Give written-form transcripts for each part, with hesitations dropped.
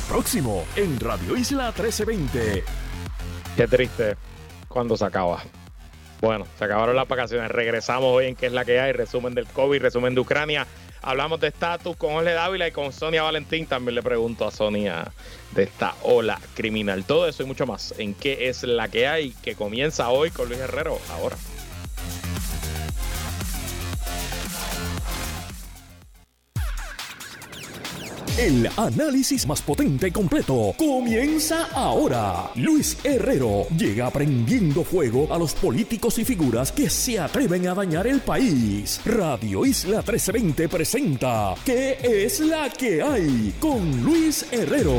próximo en Radio Isla 1320. Qué triste cuando se acaba. Bueno, se acabaron las vacaciones. Regresamos hoy en ¿Qué es la que hay? Resumen del COVID, resumen de Ucrania. Hablamos de estatus con Jorge Dávila y con Sonia Valentín. También le pregunto a Sonia de esta ola criminal. Todo eso y mucho más en ¿Qué es la que hay? Que comienza hoy con Luis Herrero. Ahora. El análisis más potente y completo comienza ahora. Luis Herrero llega prendiendo fuego a los políticos y figuras que se atreven a dañar el país. Radio Isla 1320 presenta ¿Qué es la que hay? Con Luis Herrero.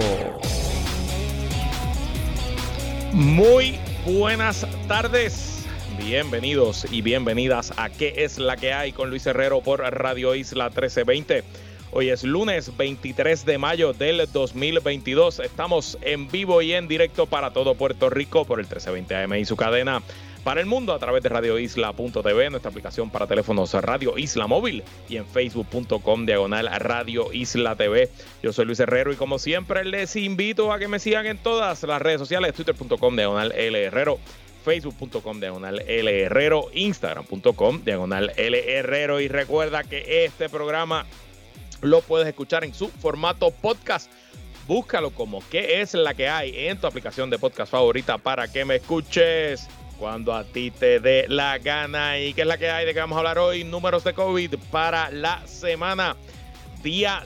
Muy buenas tardes. Bienvenidos y bienvenidas a ¿Qué es la que hay? Con Luis Herrero por Radio Isla 1320. Hoy es lunes 23 de mayo del 2022. Estamos en vivo y en directo para todo Puerto Rico por el 1320 AM y su cadena para el mundo a través de radioisla.tv, nuestra aplicación para teléfonos Radio Isla Móvil y en facebook.com/Radio Isla TV. Yo soy Luis Herrero y como siempre les invito a que me sigan en todas las redes sociales, twitter.com/L Herrero, facebook.com/L Herrero, instagram.com/L Herrero. Y recuerda que este programa lo puedes escuchar en su formato podcast. Búscalo como ¿Qué es la que hay? En tu aplicación de podcast favorita para que me escuches cuando a ti te dé la gana. ¿Y qué es la que hay? ¿De qué vamos a hablar hoy? Números de COVID para la semana. Día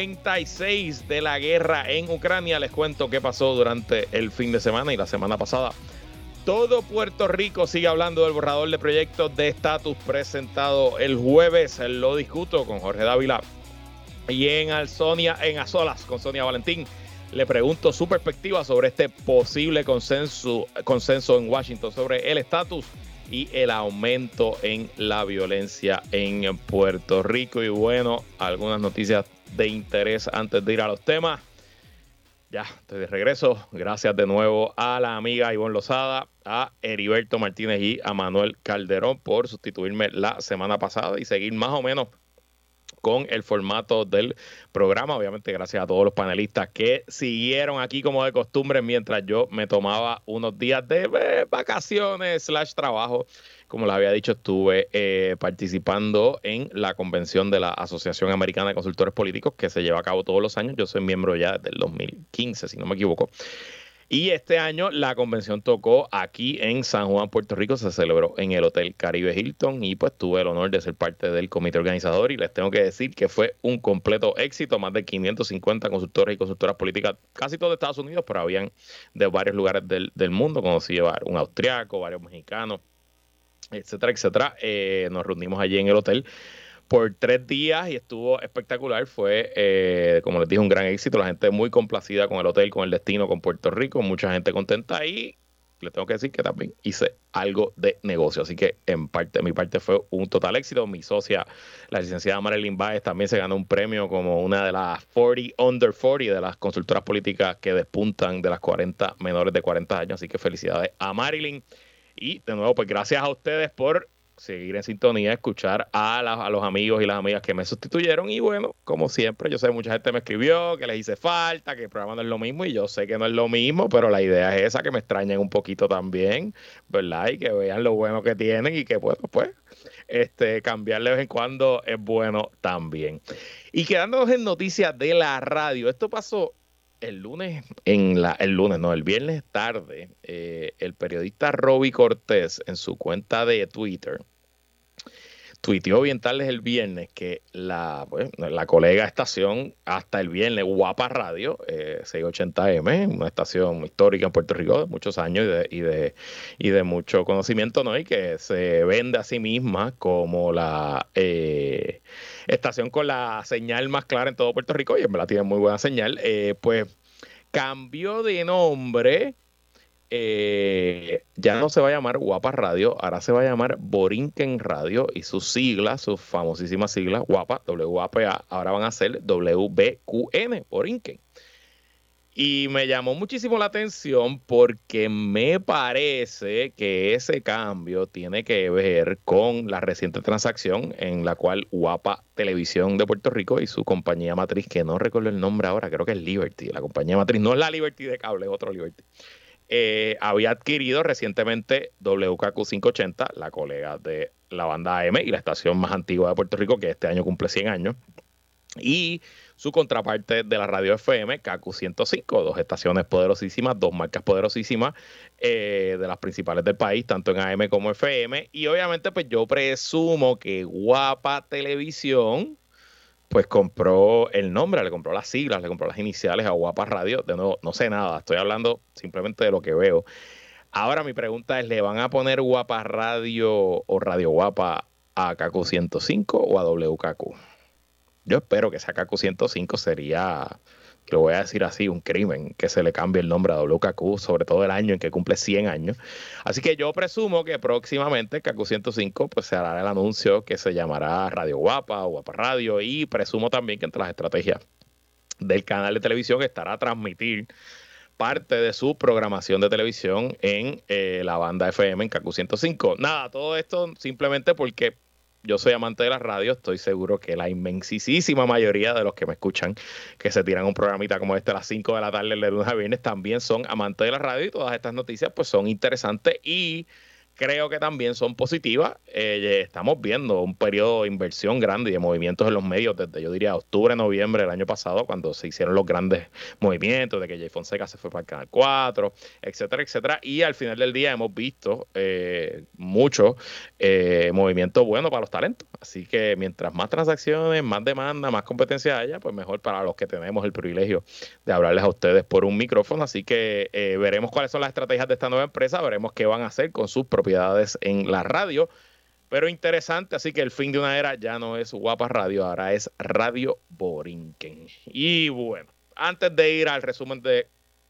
96 de la guerra en Ucrania. Les cuento qué pasó durante el fin de semana y la semana pasada. Todo Puerto Rico sigue hablando del borrador de proyectos de estatus presentado el jueves. Lo discuto con Jorge Dávila y en A Solas con Sonia Valentín. Le pregunto su perspectiva sobre este posible consenso en Washington sobre el estatus y el aumento en la violencia en Puerto Rico. Y bueno, algunas noticias de interés antes de ir a los temas. Ya, estoy de regreso. Gracias de nuevo a la amiga Ivonne Lozada, a Heriberto Martínez y a Manuel Calderón por sustituirme la semana pasada y seguir más o menos con el formato del programa. Obviamente gracias a todos los panelistas que siguieron aquí como de costumbre mientras yo me tomaba unos días de vacaciones / trabajo. Como les había dicho, estuve participando en la convención de la Asociación Americana de Consultores Políticos que se lleva a cabo todos los años. Yo soy miembro ya desde el 2015, si no me equivoco. Y este año la convención tocó aquí en San Juan, Puerto Rico. Se celebró en el Hotel Caribe Hilton y pues tuve el honor de ser parte del comité organizador y les tengo que decir que fue un completo éxito. Más de 550 consultores y consultoras políticas, casi todos de Estados Unidos, pero habían de varios lugares del mundo. Conocí a un austriaco, varios mexicanos, etcétera, etcétera. Nos reunimos allí en el hotel por 3 días y estuvo espectacular. Fue, como les dije, un gran éxito. La gente muy complacida con el hotel, con el destino, con Puerto Rico. Mucha gente contenta y les tengo que decir que también hice algo de negocio. Así que mi parte fue un total éxito. Mi socia, la licenciada Marilyn Báez, también se ganó un premio como una de las 40 under 40 de las consultoras políticas que despuntan de las 40 menores de 40 años. Así que felicidades a Marilyn. Y de nuevo, pues gracias a ustedes por seguir en sintonía, escuchar a los amigos y las amigas que me sustituyeron. Y bueno, como siempre, yo sé que mucha gente me escribió que les hice falta, que el programa no es lo mismo, y yo sé que no es lo mismo, pero la idea es esa, que me extrañen un poquito también, ¿verdad? Y que vean lo bueno que tienen y que bueno, pues cambiar de vez en cuando es bueno también. Y quedándonos en noticias de la radio, esto pasó el viernes tarde. El periodista Roby Cortés en su cuenta de Twitter tuiteó bien tarde el viernes que la colega estación hasta el viernes, Guapa Radio, 680M, una estación histórica en Puerto Rico de muchos años y de mucho conocimiento, ¿no? Y que se vende a sí misma como la estación con la señal más clara en todo Puerto Rico, y en verdad tiene muy buena señal. Pues cambió de nombre. Ya no se va a llamar Guapa Radio, ahora se va a llamar Borinquen Radio, y sus siglas, sus famosísimas siglas, Guapa, WAPA, ahora van a ser WBQN, Borinquen. Y me llamó muchísimo la atención porque me parece que ese cambio tiene que ver con la reciente transacción en la cual Guapa Televisión de Puerto Rico y su compañía matriz, que no recuerdo el nombre ahora, creo que es Liberty. La compañía matriz no es la Liberty de cable, es otro Liberty. Había adquirido recientemente WKQ 580, la colega de la banda AM y la estación más antigua de Puerto Rico, que este año cumple 100 años. Y su contraparte de la radio FM, KQ 105, dos estaciones poderosísimas, dos marcas poderosísimas de las principales del país, tanto en AM como FM. Y obviamente, pues yo presumo que Guapa Televisión, pues compró el nombre, le compró las siglas, le compró las iniciales a Guapa Radio. De nuevo, no sé nada, estoy hablando simplemente de lo que veo. Ahora mi pregunta es, ¿le van a poner Guapa Radio o Radio Guapa a KQ 105 o a WKQ? Yo espero que esa KQ 105 sería, lo voy a decir así, un crimen que se le cambie el nombre a WKQ, sobre todo el año en que cumple 100 años. Así que yo presumo que próximamente KQ 105 pues se hará el anuncio que se llamará Radio Guapa o Guapa Radio, y presumo también que entre las estrategias del canal de televisión estará transmitir parte de su programación de televisión en la banda FM en KQ 105. Nada, todo esto simplemente porque yo soy amante de la radio, estoy seguro que la inmensísima mayoría de los que me escuchan, que se tiran un programita como este a las 5 de la tarde, el de lunes a viernes, también son amantes de la radio, y todas estas noticias pues son interesantes y creo que también son positivas. Estamos viendo un periodo de inversión grande y de movimientos en los medios desde, yo diría, octubre, noviembre del año pasado, cuando se hicieron los grandes movimientos de que Jay Fonseca se fue para el Canal 4, etcétera, etcétera. Y al final del día hemos visto mucho movimiento bueno para los talentos. Así que mientras más transacciones, más demanda, más competencia haya, pues mejor para los que tenemos el privilegio de hablarles a ustedes por un micrófono. Así que veremos cuáles son las estrategias de esta nueva empresa, veremos qué van a hacer con sus propiedades en la radio, pero interesante. Así que el fin de una era ya no es Guapa Radio, ahora es Radio Borinquen. Y bueno, antes de ir al resumen de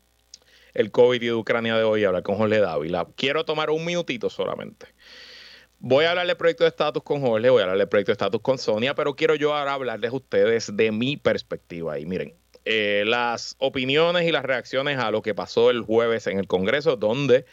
el COVID y de Ucrania de hoy, hablar con Jorge Dávila, quiero tomar un minutito solamente. Voy a hablar del proyecto de estatus con Jorge, voy a hablar del proyecto de estatus con Sonia, pero quiero yo ahora hablarles a ustedes de mi perspectiva. Y miren, las opiniones y las reacciones a lo que pasó el jueves en el Congreso, donde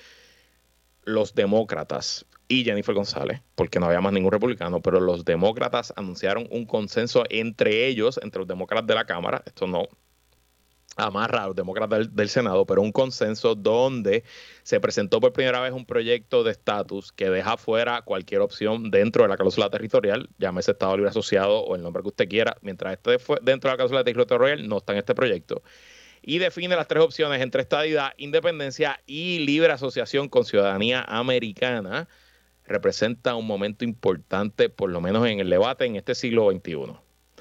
los demócratas y Jennifer González, porque no había más ningún republicano, pero los demócratas anunciaron un consenso entre ellos, entre los demócratas de la Cámara, esto no amarra a los demócratas del Senado, pero un consenso donde se presentó por primera vez un proyecto de estatus que deja fuera cualquier opción dentro de la cláusula territorial, llámese Estado Libre Asociado o el nombre que usted quiera, mientras esté dentro de la cláusula territorial, no está en este proyecto. Y define las tres opciones entre estadidad, independencia y libre asociación con ciudadanía americana. Representa un momento importante, por lo menos en el debate en este siglo XXI.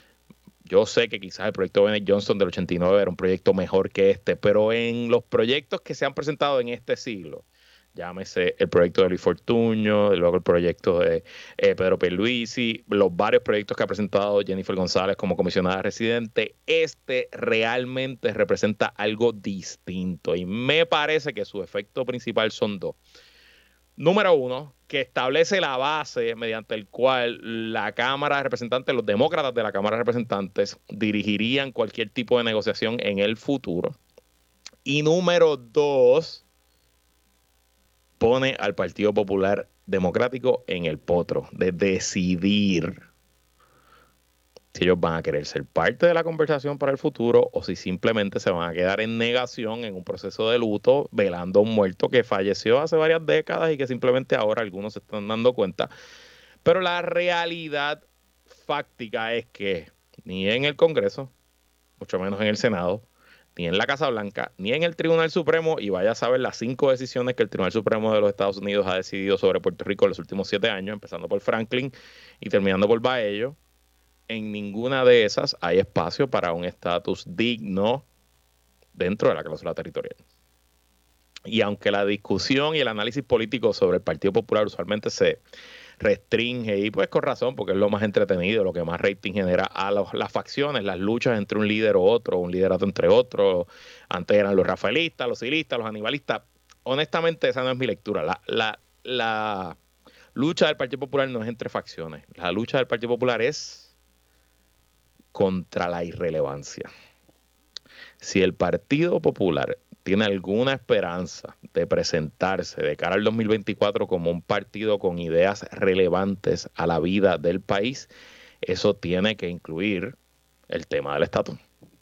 Yo sé que quizás el proyecto Bennett Johnson del 89 era un proyecto mejor que este, pero en los proyectos que se han presentado en este siglo, llámese el proyecto de Luis Fortuño, luego el proyecto de Pedro Pierluisi, los varios proyectos que ha presentado Jennifer González como comisionada residente, este realmente representa algo distinto y me parece que su efecto principal son dos. Número uno, que establece la base mediante el cual la Cámara de Representantes, los demócratas de la Cámara de Representantes, dirigirían cualquier tipo de negociación en el futuro. Y número dos, pone al Partido Popular Democrático en el potro de decidir si ellos van a querer ser parte de la conversación para el futuro o si simplemente se van a quedar en negación en un proceso de luto, velando a un muerto que falleció hace varias décadas y que simplemente ahora algunos se están dando cuenta. Pero la realidad fáctica es que ni en el Congreso, mucho menos en el Senado, ni en la Casa Blanca, ni en el Tribunal Supremo, y vaya a saber las 5 decisiones que el Tribunal Supremo de los Estados Unidos ha decidido sobre Puerto Rico en los últimos 7 años, empezando por Franklin y terminando por Baello. En ninguna de esas hay espacio para un estatus digno dentro de la cláusula territorial. Y aunque la discusión y el análisis político sobre el Partido Popular usualmente se restringe, y pues con razón, porque es lo más entretenido, lo que más rating genera a las facciones, las luchas entre un líder o otro, un liderato entre otros. Antes eran los rafaelistas, los civilistas, los anibalistas. Honestamente, esa no es mi lectura. La lucha del Partido Popular no es entre facciones. La lucha del Partido Popular es contra la irrelevancia. Si el Partido Popular tiene alguna esperanza de presentarse de cara al 2024 como un partido con ideas relevantes a la vida del país, eso tiene que incluir el tema del estatus.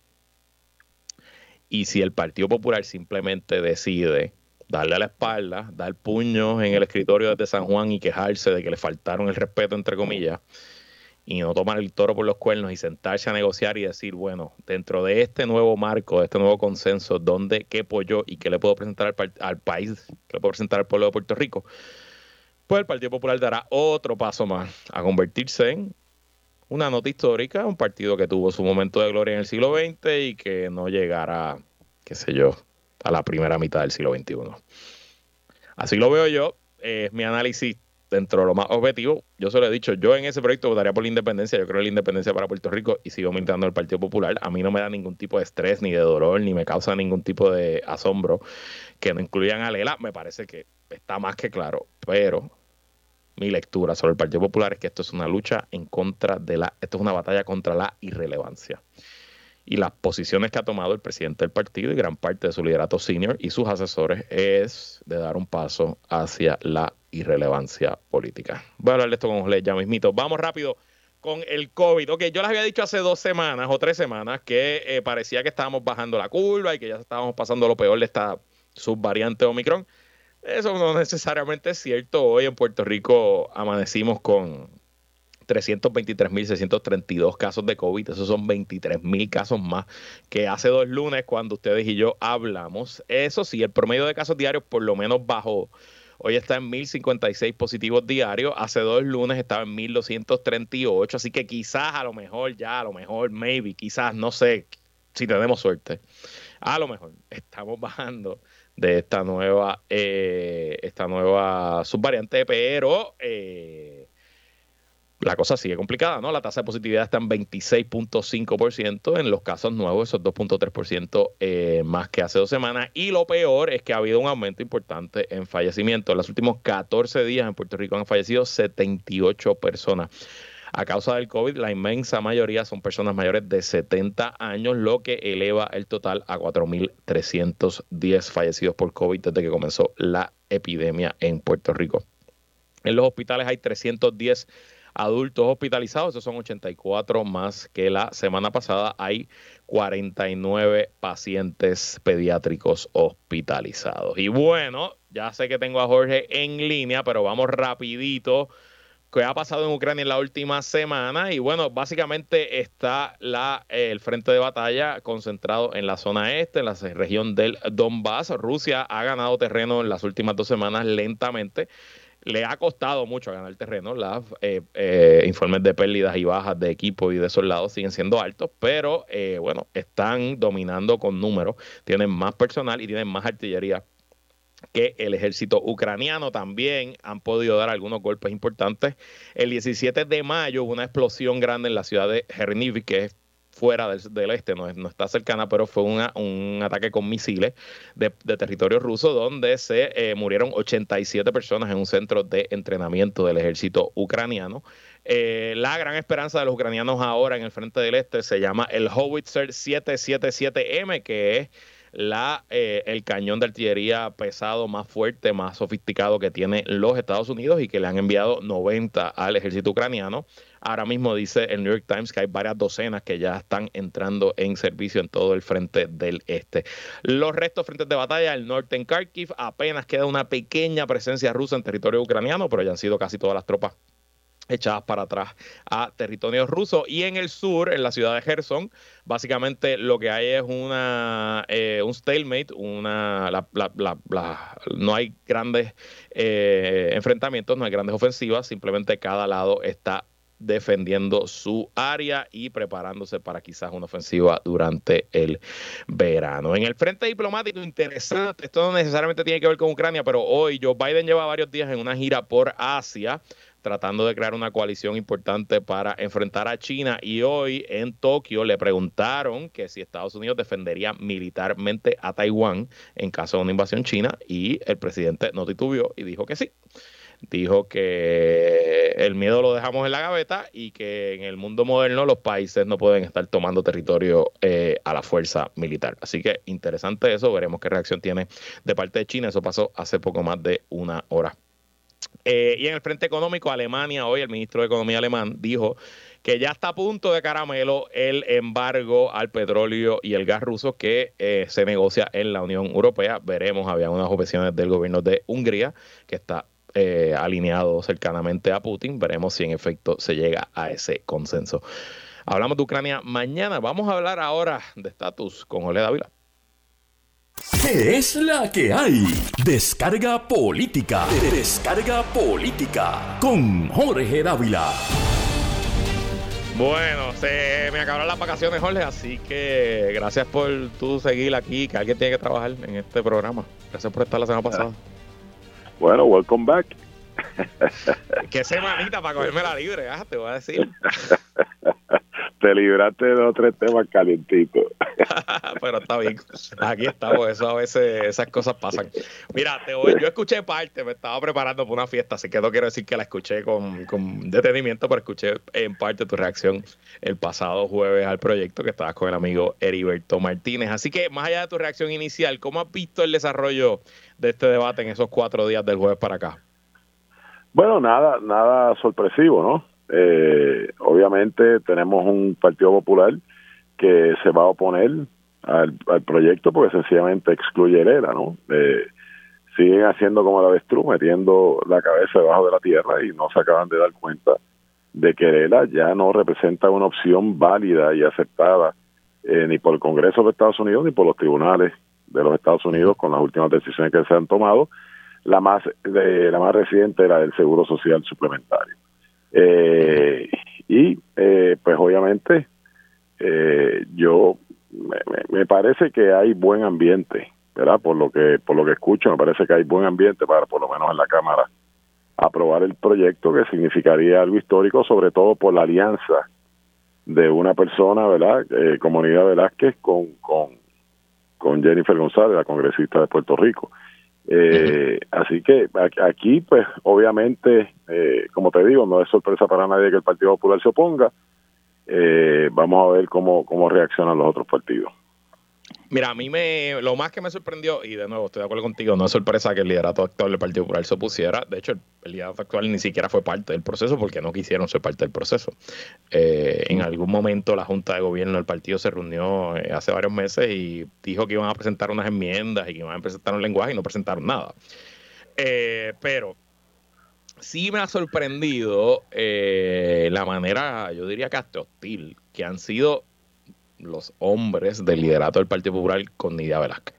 Y si el Partido Popular simplemente decide darle a la espalda, dar puños en el escritorio desde San Juan y quejarse de que le faltaron el respeto, entre comillas, y no tomar el toro por los cuernos y sentarse a negociar y decir, bueno, dentro de este nuevo marco, de este nuevo consenso, ¿qué apoyo y qué le puedo presentar al país, qué le puedo presentar al pueblo de Puerto Rico? Pues el Partido Popular dará otro paso más a convertirse en una nota histórica, un partido que tuvo su momento de gloria en el siglo XX y que no llegará, qué sé yo, a la primera mitad del siglo XXI. Así lo veo yo, es mi análisis dentro de lo más objetivo. Yo se lo he dicho, yo en ese proyecto votaría por la independencia, yo creo en la independencia para Puerto Rico y sigo militando el Partido Popular. A mí no me da ningún tipo de estrés, ni de dolor, ni me causa ningún tipo de asombro que no incluyan a Lela. Me parece que está más que claro, pero mi lectura sobre el Partido Popular es que esto es una lucha esto es una batalla contra la irrelevancia. Y las posiciones que ha tomado el presidente del partido y gran parte de su liderato senior y sus asesores es de dar un paso hacia la irrelevancia política. Voy a hablar de esto con José ya mismito. Vamos rápido con el COVID. Ok, yo les había dicho hace 2 semanas o 3 semanas que parecía que estábamos bajando la curva y que ya estábamos pasando lo peor de esta subvariante Omicron. Eso no necesariamente es cierto. Hoy en Puerto Rico amanecimos con 323.632 casos de COVID. Esos son 23.000 casos más que hace 2 lunes cuando ustedes y yo hablamos. Eso sí, el promedio de casos diarios por lo menos bajó. Hoy está en 1.056 positivos diarios. Hace 2 lunes estaba en 1.238. Así que quizás, maybe, quizás, no sé, si tenemos suerte, a lo mejor estamos bajando de esta nueva subvariante, pero la cosa sigue complicada, ¿no? La tasa de positividad está en 26.5%, en los casos nuevos, esos 2.3% más que hace 2 semanas. Y lo peor es que ha habido un aumento importante en fallecimientos. En los últimos 14 días en Puerto Rico han fallecido 78 personas. A causa del COVID, la inmensa mayoría son personas mayores de 70 años, lo que eleva el total a 4.310 fallecidos por COVID desde que comenzó la epidemia en Puerto Rico. En los hospitales hay 310 adultos hospitalizados, esos son 84 más que la semana pasada. Hay 49 pacientes pediátricos hospitalizados. Y bueno, ya sé que tengo a Jorge en línea, pero vamos rapidito. ¿Qué ha pasado en Ucrania en la última semana? Y bueno, básicamente está el frente de batalla concentrado en la zona este, en la región del Donbass. Rusia ha ganado terreno en las últimas 2 semanas lentamente. Le ha costado mucho ganar terreno. Los informes de pérdidas y bajas de equipo y de soldados siguen siendo altos, pero bueno, están dominando con números. Tienen más personal y tienen más artillería que el ejército ucraniano. También han podido dar algunos golpes importantes. El 17 de mayo hubo una explosión grande en la ciudad de Chernihiv, que es fuera del este, no está cercana, pero fue un ataque con misiles de territorio ruso, donde se murieron 87 personas en un centro de entrenamiento del ejército ucraniano. La gran esperanza de los ucranianos ahora en el frente del este se llama el Howitzer 777M, que es el cañón de artillería pesado más fuerte, más sofisticado que tiene los Estados Unidos y que le han enviado 90 al ejército ucraniano. Ahora mismo dice el New York Times que hay varias docenas que ya están entrando en servicio en todo el frente del este. Los restos frentes de batalla, el norte en Kharkiv, apenas queda una pequeña presencia rusa en territorio ucraniano, pero ya han sido casi todas las tropas echadas para atrás a territorio ruso. Y en el sur, en la ciudad de Kherson, básicamente lo que hay es un stalemate, no hay grandes enfrentamientos, no hay grandes ofensivas, simplemente cada lado está defendiendo su área y preparándose para quizás una ofensiva durante el verano. En el frente diplomático, interesante, esto no necesariamente tiene que ver con Ucrania, pero hoy Joe Biden lleva varios días en una gira por Asia, tratando de crear una coalición importante para enfrentar a China. Y hoy en Tokio le preguntaron que si Estados Unidos defendería militarmente a Taiwán en caso de una invasión china, y el presidente no titubeó y dijo que sí. Dijo que el miedo lo dejamos en la gaveta y que en el mundo moderno los países no pueden estar tomando territorio a la fuerza militar. Así que interesante eso, veremos qué reacción tiene de parte de China. Eso pasó hace poco más de una hora. Y en el frente económico, Alemania, hoy el ministro de Economía alemán dijo que ya está a punto de caramelo el embargo al petróleo y el gas ruso que se negocia en la Unión Europea. Veremos, había unas objeciones del gobierno de Hungría que está alineado cercanamente a Putin. Veremos si en efecto se llega a ese consenso. Hablamos de Ucrania mañana. Vamos a hablar ahora de estatus con Jorge Dávila. ¿Qué es la que hay? Descarga política. Descarga política con Jorge Dávila. Bueno, se me acabaron las vacaciones, Jorge, así que gracias por tú seguir aquí, que alguien tiene que trabajar en este programa. Gracias por estar la semana pasada. Bueno, welcome back. Qué semanita para cogerme la libre, te voy a decir. Te libraste de 2 o 3 temas calientitos. Pero está bien, aquí estamos, eso a veces esas cosas pasan. Mira, yo escuché parte, me estaba preparando para una fiesta, así que no quiero decir que la escuché con detenimiento, pero escuché en parte tu reacción el pasado jueves al proyecto que estabas con el amigo Heriberto Martínez. Así que más allá de tu reacción inicial, ¿cómo has visto el desarrollo de este debate en esos 4 días del jueves para acá? Bueno, nada sorpresivo, ¿no? Obviamente tenemos un Partido Popular que se va a oponer al proyecto porque sencillamente excluye el ELA, ¿no? Siguen haciendo como el avestruz, metiendo la cabeza debajo de la tierra y no se acaban de dar cuenta de que el ELA ya no representa una opción válida y aceptada ni por el Congreso de Estados Unidos ni por los tribunales de los Estados Unidos con las últimas decisiones que se han tomado. La más reciente era del Seguro Social Suplementario. Pues obviamente yo me parece que hay buen ambiente, ¿verdad? Por lo que escucho, me parece que hay buen ambiente para, por lo menos en la Cámara, aprobar el proyecto, que significaría algo histórico, sobre todo por la alianza de una persona, ¿verdad? Como Nidia Velázquez con Jennifer González, la congresista de Puerto Rico. Así que aquí, pues, obviamente, como te digo, no es sorpresa para nadie que el Partido Popular se oponga. Vamos a ver cómo reaccionan los otros partidos. Mira, a mí lo más que me sorprendió, y de nuevo estoy de acuerdo contigo, no es sorpresa que el liderato actual del Partido Popular se opusiera. De hecho, el liderato actual ni siquiera fue parte del proceso porque no quisieron ser parte del proceso. En algún momento la Junta de Gobierno del partido se reunió hace varios meses y dijo que iban a presentar unas enmiendas y que iban a presentar un lenguaje y no presentaron nada. Pero sí me ha sorprendido la manera, yo diría que hasta hostil, que han sido los hombres del liderato del Partido Popular con Nidia Velázquez.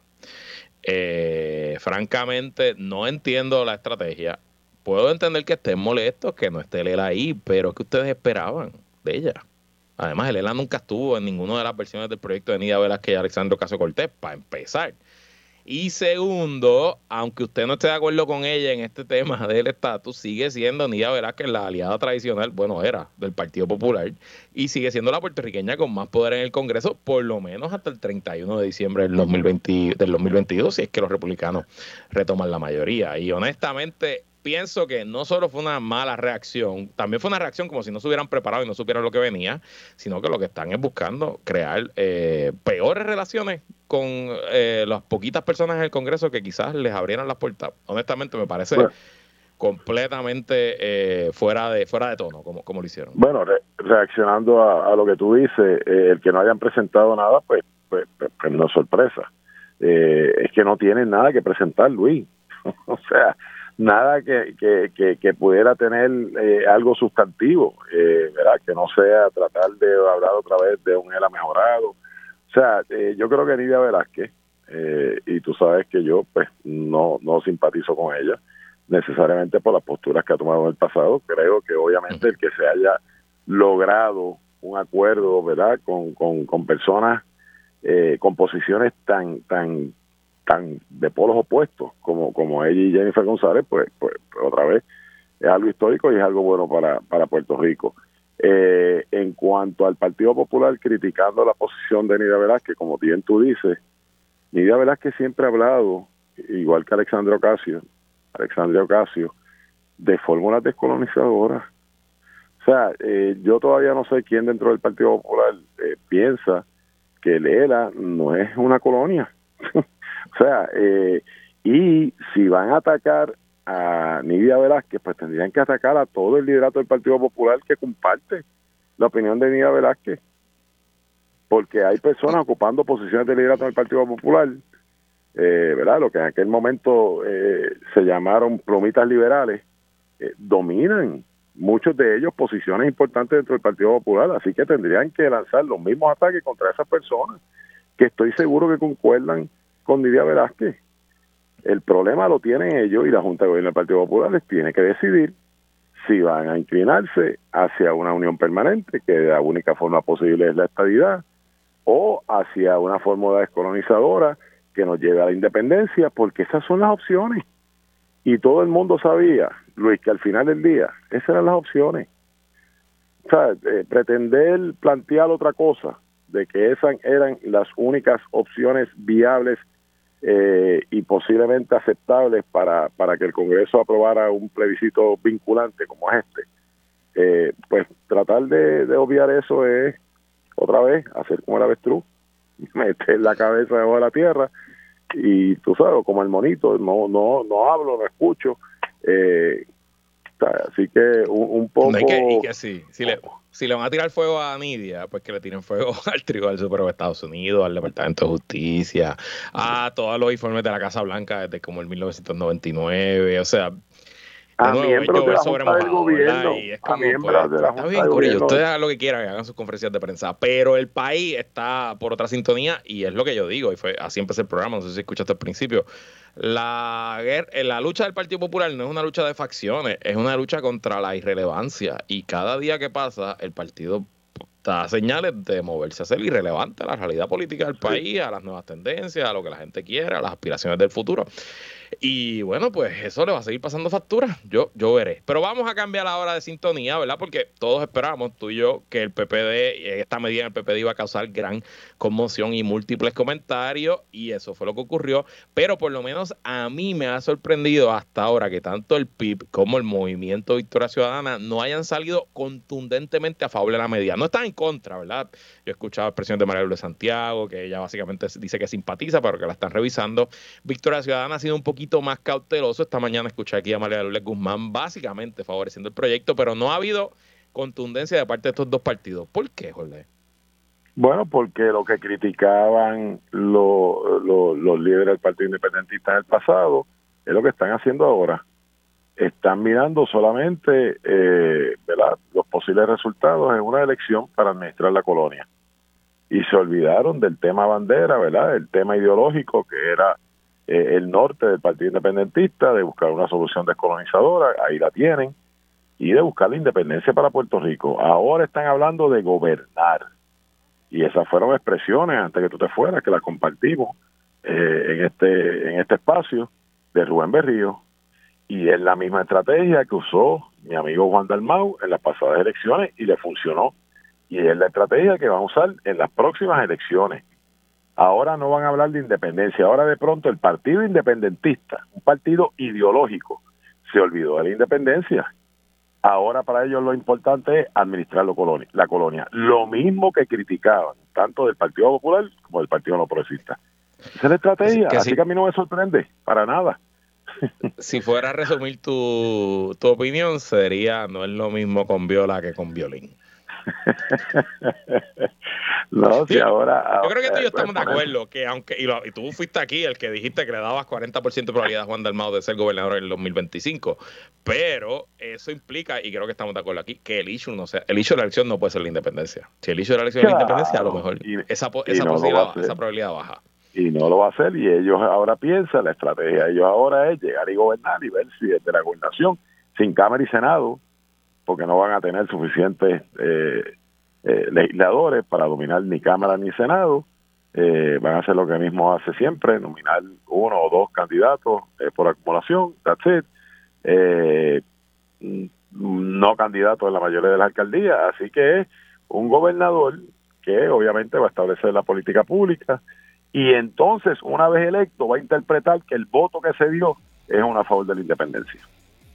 Francamente, no entiendo la estrategia. Puedo entender que estén molestos, que no esté Lela ahí, pero ¿qué ustedes esperaban de ella? Además, Lela nunca estuvo en ninguna de las versiones del proyecto de Nidia Velázquez y Alexandria Ocasio-Cortez, para empezar. Y segundo, aunque usted no esté de acuerdo con ella en este tema del estatus, sigue siendo Nidia Velázquez la aliada tradicional, bueno, era del Partido Popular, y sigue siendo la puertorriqueña con más poder en el Congreso, por lo menos hasta el 31 de diciembre del 2022, si es que los republicanos retoman la mayoría. Y honestamente, pienso que no solo fue una mala reacción, también fue una reacción como si no se hubieran preparado y no supieran lo que venía, sino que lo que están es buscando crear peores relaciones con las poquitas personas en el Congreso que quizás les abrieran las puertas. Honestamente me parece completamente fuera de tono, como lo hicieron. Bueno, reaccionando a lo que tú dices, el que no hayan presentado nada, pues no es sorpresa. Es que no tienen nada que presentar, Luis. O sea, nada que pudiera tener algo sustantivo, ¿verdad? Que no sea tratar de hablar otra vez de un ELA mejorado. O sea, yo creo que Nidia Velázquez, y tú sabes que yo pues no simpatizo con ella necesariamente por las posturas que ha tomado en el pasado. Creo que obviamente el que se haya logrado un acuerdo, ¿verdad? Con personas con posiciones tan de polos opuestos como ella y Jennifer González, pues otra vez es algo histórico y es algo bueno para Puerto Rico. En cuanto al Partido Popular criticando la posición de Nidia Velázquez, como bien tú dices, Nidia Velázquez siempre ha hablado, igual que Alexandria Ocasio, de fórmulas descolonizadoras. sea, yo todavía no sé quién dentro del Partido Popular piensa que Lela no es una colonia. O sea, y si van a atacar a Nidia Velázquez, pues tendrían que atacar a todo el liderato del Partido Popular que comparte la opinión de Nidia Velázquez, porque hay personas ocupando posiciones de liderato del Partido Popular, ¿verdad? Lo que en aquel momento se llamaron plomitas liberales, dominan muchos de ellos posiciones importantes dentro del Partido Popular, así que tendrían que lanzar los mismos ataques contra esas personas, que estoy seguro que concuerdan con Nidia Velázquez. El problema lo tienen ellos, y la Junta de Gobierno del Partido Popular les tiene que decidir si van a inclinarse hacia una unión permanente, que la única forma posible es la estadidad, o hacia una fórmula descolonizadora que nos lleve a la independencia, porque esas son las opciones. Y todo el mundo sabía, Luis, que al final del día, esas eran las opciones. O sea, pretender plantear otra cosa, de que esas eran las únicas opciones viables y posiblemente aceptables para que el Congreso aprobara un plebiscito vinculante como este, pues tratar de obviar eso es, otra vez, hacer como el avestruz, meter la cabeza debajo de la tierra, y tú sabes, como el monito, no hablo, no escucho, así que un poco... No, y que sí, si le van a tirar fuego a Nidia, pues que le tiren fuego al Tribunal Supremo de Estados Unidos, al Departamento de Justicia, a todos los informes de la Casa Blanca desde como el 1999, o sea... A miembros de la Junta del Gobierno, a miembros de la Junta del Gobierno. Ustedes hagan lo que quieran, hagan sus conferencias de prensa, pero el país está por otra sintonía, y es lo que yo digo, y así empecé el programa, no sé si escuchaste al principio. La lucha del Partido Popular no es una lucha de facciones, es una lucha contra la irrelevancia, y cada día que pasa el partido da señales de moverse a ser irrelevante a la realidad política del país, a las nuevas tendencias, a lo que la gente quiere, a las aspiraciones del futuro. Y bueno, pues eso le va a seguir pasando factura. Yo veré. Pero vamos a cambiar ahora de sintonía, ¿verdad? Porque todos esperábamos, tú y yo, que el PPD, esta medida en el PPD iba a causar gran conmoción y múltiples comentarios, y eso fue lo que ocurrió. Pero por lo menos a mí me ha sorprendido hasta ahora que tanto el PIB como el Movimiento Victoria Ciudadana no hayan salido contundentemente a favor de la medida. No están en contra, ¿verdad? Yo he escuchado expresiones de María Lourdes Santiago, que ella básicamente dice que simpatiza, pero que la están revisando. Victoria Ciudadana ha sido un poquito más cauteloso. Esta mañana escuché aquí a María Lourdes Guzmán básicamente favoreciendo el proyecto, pero no ha habido contundencia de parte de estos dos partidos. ¿Por qué, Jorge? Bueno, porque lo que criticaban los líderes del Partido Independentista en el pasado es lo que están haciendo ahora. Están mirando solamente ¿verdad?, los posibles resultados en una elección para administrar la colonia. Y se olvidaron del tema bandera, ¿verdad?, el tema ideológico que era el norte del Partido Independentista, de buscar una solución descolonizadora, ahí la tienen, y de buscar la independencia para Puerto Rico. Ahora están hablando de gobernar, y esas fueron expresiones, antes que tú te fueras, que las compartimos en este espacio, de Rubén Berrío, y es la misma estrategia que usó mi amigo Juan Dalmau en las pasadas elecciones, y le funcionó, y es la estrategia que van a usar en las próximas elecciones. Ahora no van a hablar de independencia, ahora de pronto el Partido Independentista, un partido ideológico, se olvidó de la independencia. Ahora para ellos lo importante es administrar la colonia. Lo mismo que criticaban, tanto del Partido Popular como del Partido No Progresista. Esa es la estrategia, así que a mí no me sorprende, para nada. Si fuera a resumir tu opinión, sería: no es lo mismo con viola que con violín. No, si ahora yo creo que tú y yo estamos de acuerdo que aunque y tú fuiste aquí el que dijiste que le dabas 40% de probabilidad a Juan Dalmau de ser gobernador en el 2025, pero eso implica, y creo que estamos de acuerdo aquí, que el issue de la elección no puede ser la independencia. Si el issue de la elección es la independencia, a lo mejor esa probabilidad baja. Y no lo va a hacer, y ellos ahora piensan, la estrategia de ellos ahora es llegar y gobernar y ver si desde la gobernación, sin Cámara y Senado, porque no van a tener suficientes legisladores para dominar ni Cámara ni Senado, van a hacer lo que mismo hace siempre, nominar uno o dos candidatos por acumulación, that's it, no candidatos en la mayoría de las alcaldías, así que es un gobernador que obviamente va a establecer la política pública, y entonces una vez electo va a interpretar que el voto que se dio es a favor de la independencia.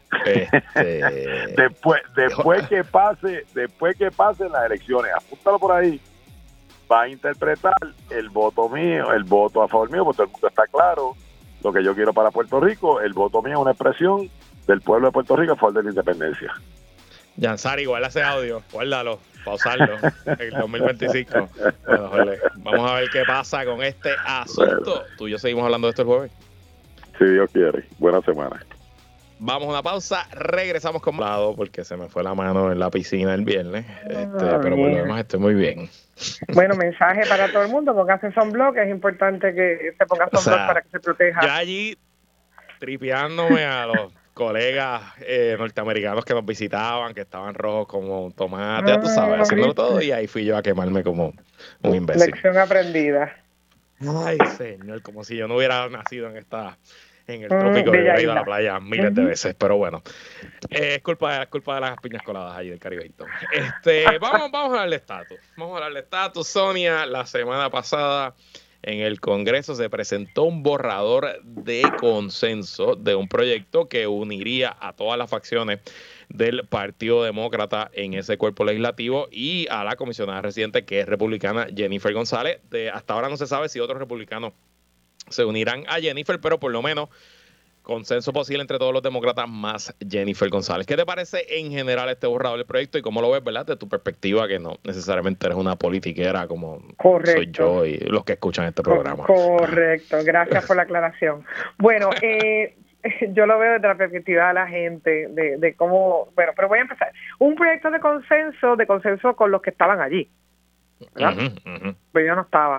Después que pasen las elecciones, apúntalo por ahí, va a interpretar el voto mío, el voto a favor mío, porque todo el mundo está claro lo que yo quiero para Puerto Rico. El voto mío es una expresión del pueblo de Puerto Rico a favor de la independencia. Yansari, guarda ese audio, guárdalo, pausarlo en el 2025. Bueno, Jorge, vamos a ver qué pasa con este asunto. Bueno. Tú y yo seguimos hablando de esto el jueves. Si Dios quiere. Buena semana. Vamos a una pausa, regresamos con lado porque se me fue la mano en la piscina el viernes, pero por lo demás estoy muy bien. Bueno, mensaje para todo el mundo, póngase sunblock, es importante que se ponga sunblock para que se proteja. Ya allí tripeándome a los colegas norteamericanos que nos visitaban, que estaban rojos como un tomate, ya tú sabes, haciéndolo todo, y ahí fui yo a quemarme como un imbécil. Lección aprendida. Ay, señor, como si yo no hubiera nacido en el trópico, de hubiera ido a la playa miles de veces, pero bueno, es culpa de las piñas coladas allí del Caribeito. Vamos a hablar de estatus. Vamos a hablar de estatus. Sonia, la semana pasada en el Congreso se presentó un borrador de consenso de un proyecto que uniría a todas las facciones del Partido Demócrata en ese cuerpo legislativo y a la comisionada residente, que es republicana, Jennifer González. Hasta ahora no se sabe si otros republicanos se unirán a Jennifer, pero por lo menos consenso posible entre todos los demócratas más Jennifer González. ¿Qué te parece en general este borrador del proyecto y cómo lo ves, verdad, de tu perspectiva, que no necesariamente eres una politiquera como soy yo y los que escuchan este programa? Correcto, gracias por la aclaración. Bueno, yo lo veo desde la perspectiva de la gente, de cómo, bueno, pero voy a empezar. Un proyecto de consenso con los que estaban allí, ¿verdad? Pero yo no estaba.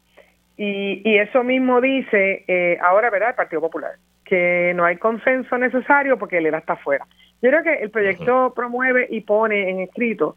Y eso mismo dice ahora, ¿verdad?, el Partido Popular, que no hay consenso necesario porque el ELA está afuera. Yo creo que el proyecto promueve y pone en escrito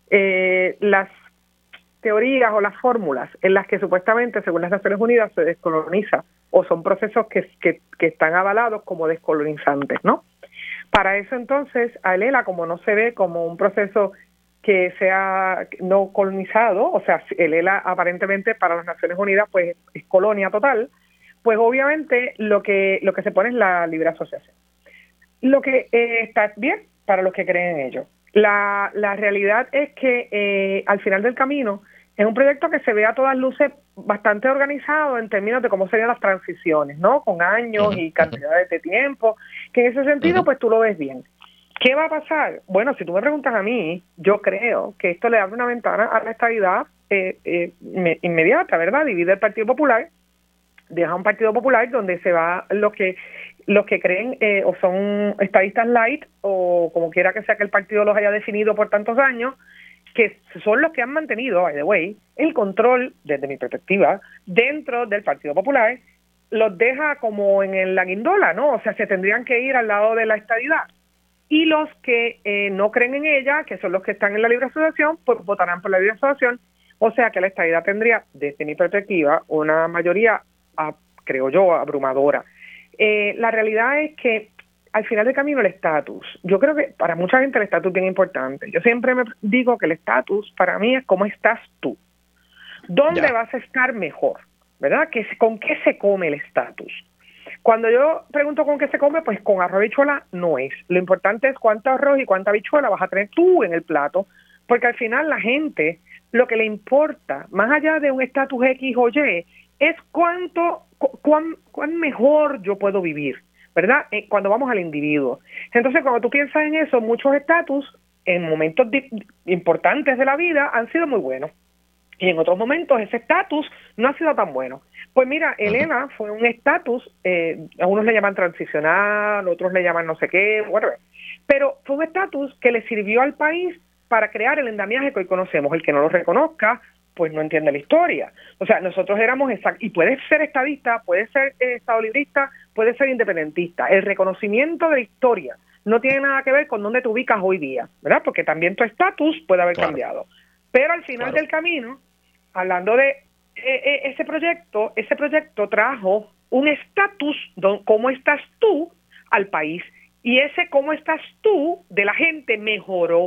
las teorías o las fórmulas en las que supuestamente, según las Naciones Unidas, se descoloniza o son procesos que están avalados como descolonizantes, ¿no? Para eso entonces, a ELA, como no se ve como un proceso que sea no colonizado, o sea, el ELA aparentemente para las Naciones Unidas pues es colonia total, pues obviamente lo que se pone es la libre asociación. Lo que está bien para los que creen en ello. La realidad es que al final del camino es un proyecto que se ve a todas luces bastante organizado en términos de cómo serían las transiciones, ¿no? Con años y cantidades de tiempo, que en ese sentido pues tú lo ves bien. ¿Qué va a pasar? Bueno, si tú me preguntas a mí, yo creo que esto le abre una ventana a la estabilidad inmediata, ¿verdad? Divide el Partido Popular, deja un Partido Popular donde se va los que creen o son estadistas light o como quiera que sea que el partido los haya definido por tantos años, que son los que han mantenido, by the way, el control, desde mi perspectiva, dentro del Partido Popular, los deja como en la guindola, ¿no? O sea, se tendrían que ir al lado de la estadidad. Y los que no creen en ella, que son los que están en la libre asociación, pues votarán por la libre asociación. O sea que la estadidad tendría, desde mi perspectiva, una mayoría, creo yo, abrumadora. La realidad es que al final del camino el estatus, yo creo que para mucha gente el estatus es bien importante. Yo siempre me digo que el estatus para mí es cómo estás tú. ¿Dónde vas a estar mejor? ¿Verdad? ¿Con qué se come el estatus? Cuando yo pregunto con qué se come, pues con arroz y habichuela no es. Lo importante es cuánto arroz y cuánta habichuela vas a tener tú en el plato, porque al final la gente, lo que le importa, más allá de un estatus X o Y, es cuán mejor yo puedo vivir, ¿verdad? Cuando vamos al individuo. Entonces, cuando tú piensas en eso, muchos estatus en momentos importantes de la vida han sido muy buenos. Y en otros momentos ese estatus no ha sido tan bueno. Pues mira, Elena fue un estatus, a unos le llaman transicional, otros le llaman no sé qué, whatever. Pero fue un estatus que le sirvió al país para crear el endamiaje que hoy conocemos. El que no lo reconozca, pues no entiende la historia. O sea, nosotros éramos y puedes ser estadista, puedes ser estadolibrista, puedes ser independentista. El reconocimiento de la historia no tiene nada que ver con dónde te ubicas hoy día, ¿verdad? Porque también tu estatus puede haber cambiado. Pero al final del camino, hablando de ese proyecto trajo un estatus, cómo estás tú, al país. Y ese cómo estás tú de la gente mejoró.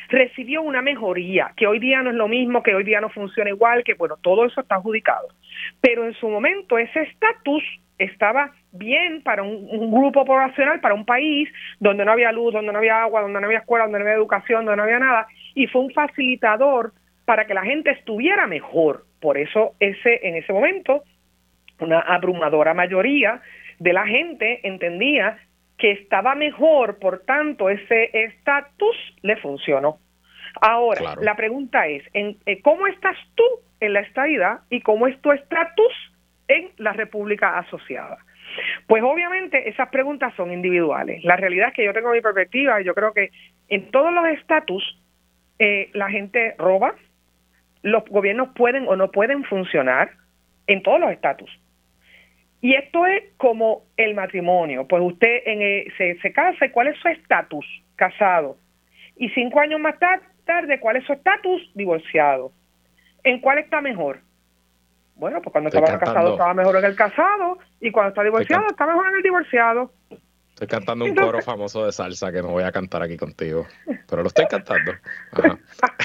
recibió una mejoría, que hoy día no es lo mismo, que hoy día no funciona igual, que bueno, todo eso está adjudicado. Pero en su momento ese estatus estaba bien para un grupo poblacional, para un país donde no había luz, donde no había agua, donde no había escuela, donde no había educación, donde no había nada, y fue un facilitador para que la gente estuviera mejor. Por eso en ese momento una abrumadora mayoría de la gente entendía que estaba mejor, por tanto ese estatus le funcionó. Ahora, claro, la pregunta es, ¿cómo estás tú en la estadidad y cómo es tu estatus en la República Asociada? Pues obviamente esas preguntas son individuales. La realidad es que yo tengo mi perspectiva y yo creo que en todos los estatus la gente roba, los gobiernos pueden o no pueden funcionar en todos los estatus. Y esto es como el matrimonio, pues usted se casa, ¿y cuál es su estatus? Casado. Y 5 años más tarde, ¿cuál es su estatus? Divorciado. ¿En cuál está mejor? Bueno, pues cuando estaba casado estaba mejor en el casado, y cuando está divorciado está mejor en el divorciado. Estoy cantando un coro famoso de salsa que no voy a cantar aquí contigo, pero lo estoy cantando. Ajá.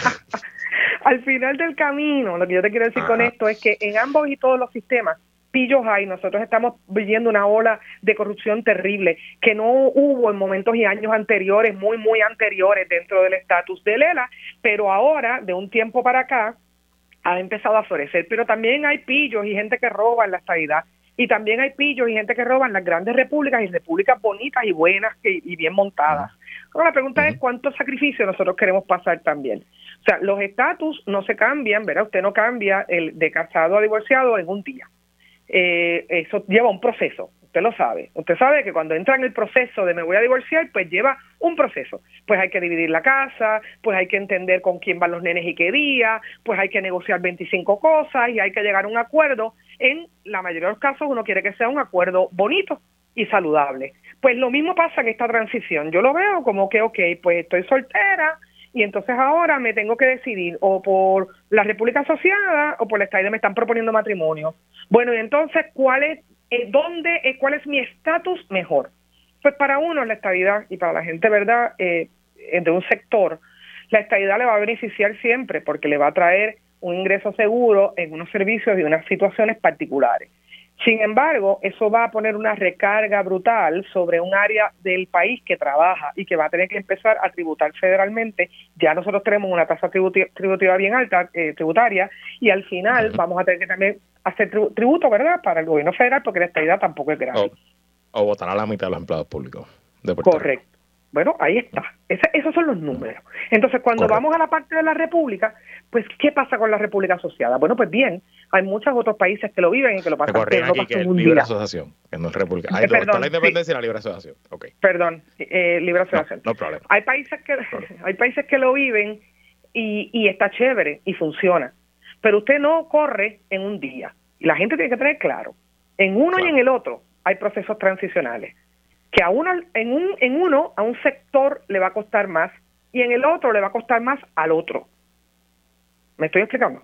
Al final del camino, lo que yo te quiero decir con esto es que en ambos y todos los sistemas, pillos hay, nosotros estamos viviendo una ola de corrupción terrible que no hubo en momentos y años anteriores, muy, muy anteriores dentro del estatus de Lela, pero ahora, de un tiempo para acá, ha empezado a florecer. Pero también hay pillos y gente que roba en la estadidad, y también hay pillos y gente que roba en las grandes repúblicas y repúblicas bonitas y buenas y bien montadas. Ahora, la pregunta es cuántos sacrificios nosotros queremos pasar también. O sea, los estatus no se cambian, ¿verdad? Usted no cambia el de casado a divorciado en un día. Eso lleva un proceso, usted lo sabe. Usted sabe que cuando entra en el proceso de me voy a divorciar, pues lleva un proceso. Pues hay que dividir la casa, pues hay que entender con quién van los nenes y qué día, pues hay que negociar 25 cosas y hay que llegar a un acuerdo. En la mayoría de los casos uno quiere que sea un acuerdo bonito y saludable. Pues lo mismo pasa en esta transición. Yo lo veo como que, pues estoy soltera, y entonces ahora me tengo que decidir o por la República Asociada o por la estadidad, me están proponiendo matrimonio. Bueno, y entonces, ¿cuál es mi estatus mejor? Pues para uno la estadidad, y para la gente, ¿verdad?, de un sector, la estadidad le va a beneficiar siempre porque le va a traer un ingreso seguro en unos servicios y unas situaciones particulares. Sin embargo, eso va a poner una recarga brutal sobre un área del país que trabaja y que va a tener que empezar a tributar federalmente. Ya nosotros tenemos una tasa tributiva bien alta, tributaria, y al final vamos a tener que también hacer tributo, ¿verdad?, para el gobierno federal, porque la estadidad tampoco es gratis. O votar a la mitad de los empleados públicos de Puerto Rico. Correcto. Bueno, ahí está. Esos son los números. Entonces, cuando vamos a la parte de la República, pues, ¿qué pasa con la República Asociada? Bueno, pues bien, hay muchos otros países que lo viven y que lo pasan. Que es libre asociación, que no es república. Está la independencia y la libre asociación. Okay. Perdón, libre asociación. No problema. Hay países que lo viven y está chévere y funciona. Pero usted no corre en un día. Y la gente tiene que tener claro, en uno y en el otro hay procesos transicionales. Que a uno a un sector le va a costar más y en el otro le va a costar más al otro. ¿Me estoy explicando?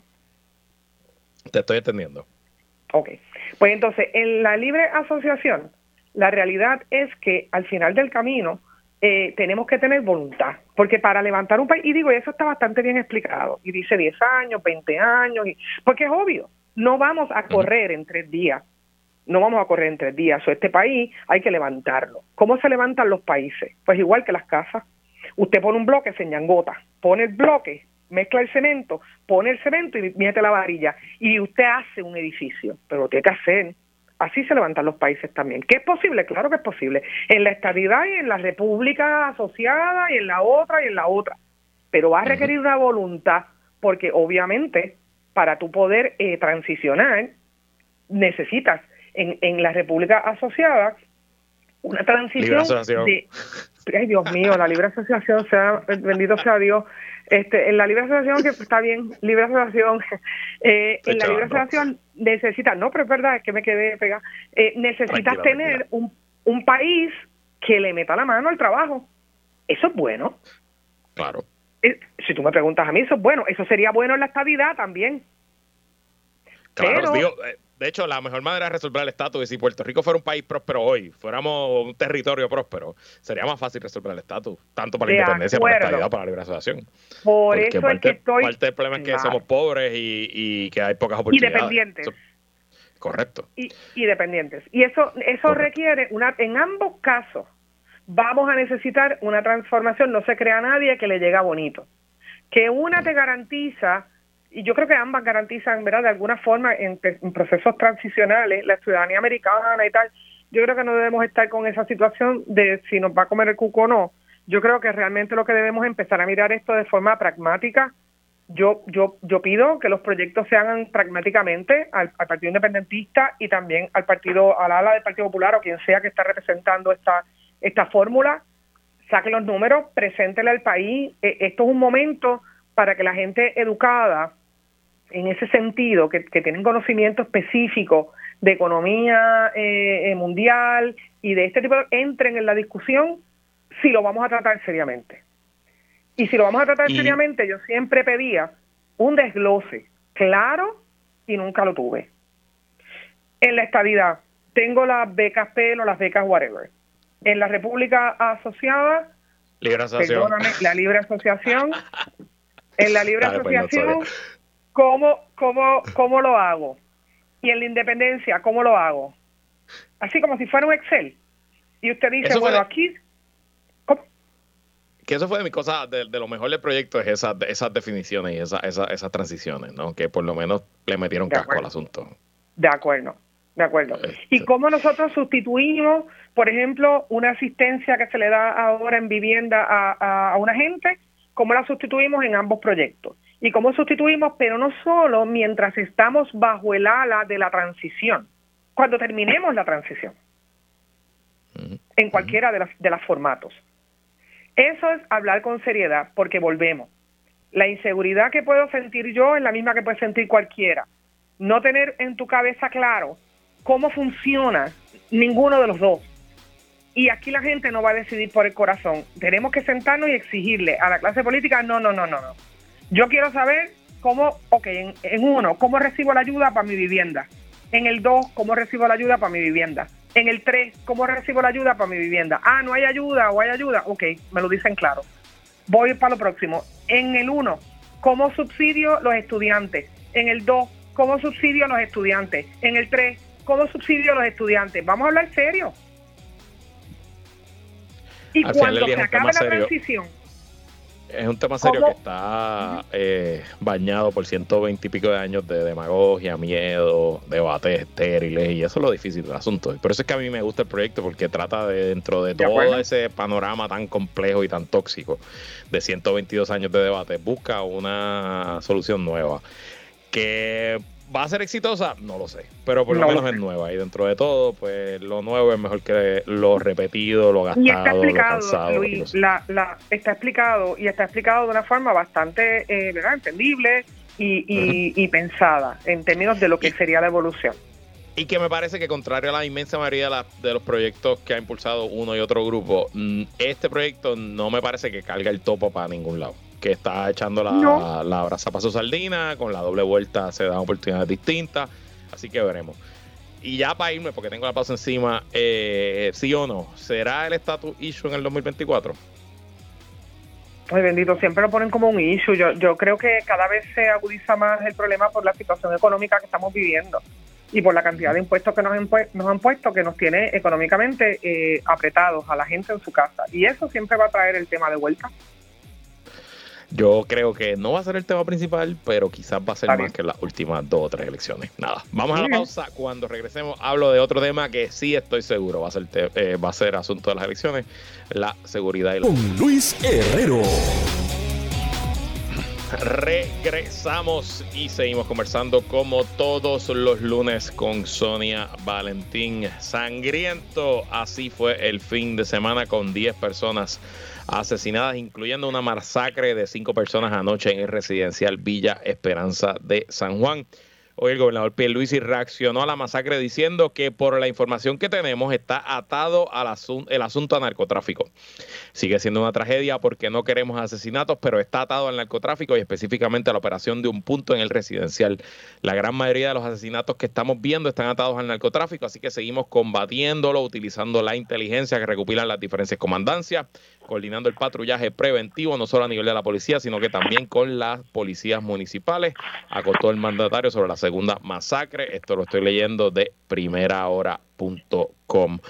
Te estoy entendiendo. Ok. Pues entonces, en la libre asociación, la realidad es que al final del camino tenemos que tener voluntad. Porque para levantar un país, y digo, eso está bastante bien explicado, y dice 10 años, 20 años, porque es obvio, no vamos a correr en 3 días. No vamos a correr en 3 días. O este país hay que levantarlo. ¿Cómo se levantan los países? Pues igual que las casas. Usted pone un bloque, se ñangota. Pone el bloque, mezcla el cemento, pone el cemento y mete la varilla. Y usted hace un edificio. Pero lo tiene que hacer. Así se levantan los países también. ¿Qué es posible? Claro que es posible. En la estadidad y en la República Asociada y en la otra y en la otra. Pero va a requerir una voluntad. Porque obviamente, para tú poder transicionar, necesitas en la República Asociada una transición de... Ay, Dios mío, la libre asociación, bendito sea Dios. En la libre asociación, que está bien, libre asociación, en la libre asociación necesitas, no, pero es verdad, es que me quedé pegada, necesitas tener un país que le meta la mano al trabajo. Eso es bueno. Claro. Si tú me preguntas a mí, eso es bueno. Eso sería bueno en la estadidad también. Claro, de hecho, la mejor manera de resolver el estatus es si Puerto Rico fuera un país próspero hoy, fuéramos un territorio próspero, sería más fácil resolver el estatus, tanto para la independencia, para la estabilidad, para la libre asociación. Por eso es que parte del problema es que somos pobres y que hay pocas oportunidades. Y dependientes. Correcto. Y dependientes. Y eso requiere, en ambos casos, vamos a necesitar una transformación. No se crea nadie que le llega bonito. Que una te garantiza, y yo creo que ambas garantizan, ¿verdad?, de alguna forma en procesos transicionales, la ciudadanía americana y tal. Yo creo que no debemos estar con esa situación de si nos va a comer el cuco o no. Yo creo que realmente lo que debemos es empezar a mirar esto de forma pragmática. Yo pido que los proyectos se hagan pragmáticamente al Partido Independentista y también al ala del Partido Popular o quien sea que está representando esta fórmula. Saque los números, preséntele al país. Esto es un momento para que la gente educada en ese sentido, que tienen conocimiento específico de economía mundial y de este tipo, entren en la discusión si lo vamos a tratar seriamente. Y si lo vamos a tratar seriamente, yo siempre pedía un desglose claro y nunca lo tuve. En la estadidad, tengo las becas Pell o las becas whatever. En la República Asociada, perdóname, la libre asociación, en la libre asociación, ¿cómo lo hago? Y en la independencia, ¿cómo lo hago? Así como si fuera un Excel. Y usted dice, aquí... Que eso fue de mis cosas, de lo mejor del proyecto, es esas definiciones y esas transiciones, ¿no? Que por lo menos le metieron casco al asunto. De acuerdo. ¿Y cómo nosotros sustituimos, por ejemplo, una asistencia que se le da ahora en vivienda a una gente? ¿Cómo la sustituimos en ambos proyectos? ¿Y cómo sustituimos, pero no solo mientras estamos bajo el ala de la transición, cuando terminemos la transición, en cualquiera de las formatos? Eso es hablar con seriedad, porque volvemos. La inseguridad que puedo sentir yo es la misma que puede sentir cualquiera. No tener en tu cabeza claro cómo funciona ninguno de los dos. Y aquí la gente no va a decidir por el corazón. Tenemos que sentarnos y exigirle a la clase política, no. Yo quiero saber cómo, en uno, cómo recibo la ayuda para mi vivienda. En el 2, cómo recibo la ayuda para mi vivienda. En el 3, ¿cómo recibo la ayuda para mi vivienda? No hay ayuda o hay ayuda. Ok, me lo dicen claro. Voy para lo próximo. En el 1, ¿cómo subsidio los estudiantes? En el 2, ¿cómo subsidio los estudiantes? En el 3, ¿cómo subsidio los estudiantes? Vamos a hablar serio. Y cuando se acabe la transición... Es un tema serio que está bañado por 120 y pico de años de demagogia, miedo, debates estériles, y eso es lo difícil del asunto. Y por eso es que a mí me gusta el proyecto, porque trata dentro de todo ese panorama tan complejo y tan tóxico de 122 años de debate, busca una solución nueva. Que ¿va a ser exitosa? No lo sé, pero por lo menos es nueva, y dentro de todo, pues lo nuevo es mejor que lo repetido, lo gastado, y está explicado, lo cansado. Luis, está explicado de una forma bastante ¿verdad?, entendible y pensada en términos de lo que sería la evolución. Y que me parece que, contrario a la inmensa mayoría de los proyectos que ha impulsado uno y otro grupo, este proyecto no me parece que carga el topo para ningún lado. Que está echando la brasa para su sardina, con la doble vuelta se dan oportunidades distintas, así que veremos. Y ya para irme, porque tengo la pausa encima, sí o no, ¿será el status issue en el 2024? Ay, bendito, siempre lo ponen como un issue. Yo creo que cada vez se agudiza más el problema por la situación económica que estamos viviendo y por la cantidad de impuestos que nos han puesto, que nos tiene económicamente apretados a la gente en su casa. Y eso siempre va a traer el tema de vuelta. Yo creo que no va a ser el tema principal, pero quizás va a ser más que las últimas 2 o 3 elecciones. Nada, vamos a la pausa. Cuando regresemos hablo de otro tema que sí estoy seguro va a ser asunto de las elecciones: la seguridad. Con Luis Herrero. Regresamos y seguimos conversando como todos los lunes con Sonia Valentín. Sangriento, así fue el fin de semana, con 10 personas asesinadas, incluyendo una masacre de 5 personas anoche en el residencial Villa Esperanza de San Juan. Hoy el gobernador Pierluisi reaccionó a la masacre diciendo que por la información que tenemos está atado el asunto a narcotráfico. Sigue siendo una tragedia porque no queremos asesinatos, pero está atado al narcotráfico y específicamente a la operación de un punto en el residencial. La gran mayoría de los asesinatos que estamos viendo están atados al narcotráfico, así que seguimos combatiéndolo, utilizando la inteligencia que recopilan las diferentes comandancias, coordinando el patrullaje preventivo, no solo a nivel de la policía, sino que también con las policías municipales, acotó el mandatario sobre la segunda masacre. Esto lo estoy leyendo de primerahora.com.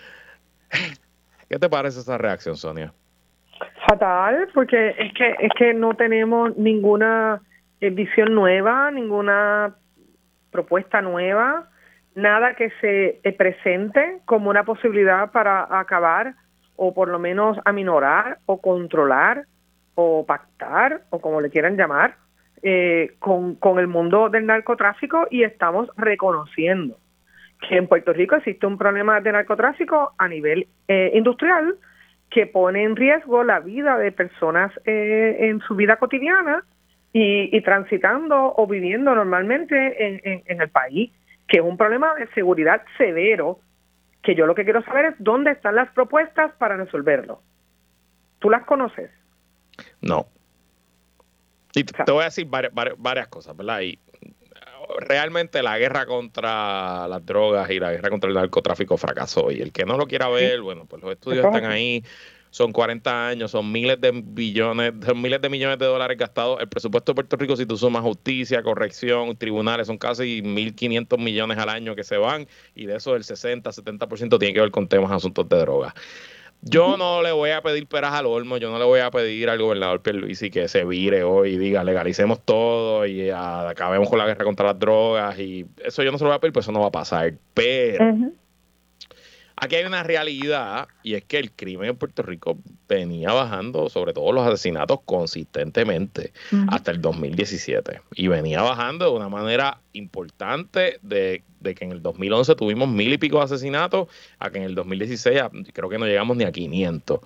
¿Qué te parece esa reacción, Sonia? Fatal, porque es que no tenemos ninguna visión nueva, ninguna propuesta nueva, nada que se presente como una posibilidad para acabar o por lo menos aminorar o controlar o pactar o como le quieran llamar con el mundo del narcotráfico, y estamos reconociendo que en Puerto Rico existe un problema de narcotráfico a nivel industrial que pone en riesgo la vida de personas en su vida cotidiana y transitando o viviendo normalmente en el país, que es un problema de seguridad severo, que yo lo que quiero saber es dónde están las propuestas para resolverlo. ¿Tú las conoces? No. Y te voy a decir varias cosas, ¿verdad? Y realmente la guerra contra las drogas y la guerra contra el narcotráfico fracasó. Y el que no lo quiera ver, bueno, pues los estudios están ahí. Son 40 años, son miles de millones de dólares gastados. El presupuesto de Puerto Rico, si tú sumas justicia, corrección, tribunales, son casi 1.500 millones al año que se van, y de eso el 60-70% tiene que ver con temas, asuntos de drogas. Yo no le voy a pedir peras al olmo, yo no le voy a pedir al gobernador Pierluisi que se vire hoy y diga legalicemos todo y acabemos con la guerra contra las drogas, y eso yo no se lo voy a pedir, pues eso no va a pasar. Pero aquí hay una realidad, y es que el crimen en Puerto Rico venía bajando, sobre todo los asesinatos, consistentemente hasta el 2017. Y venía bajando de una manera importante de que en el 2011 tuvimos 1,000 y pico de asesinatos, a que en el 2016 creo que no llegamos ni a 500.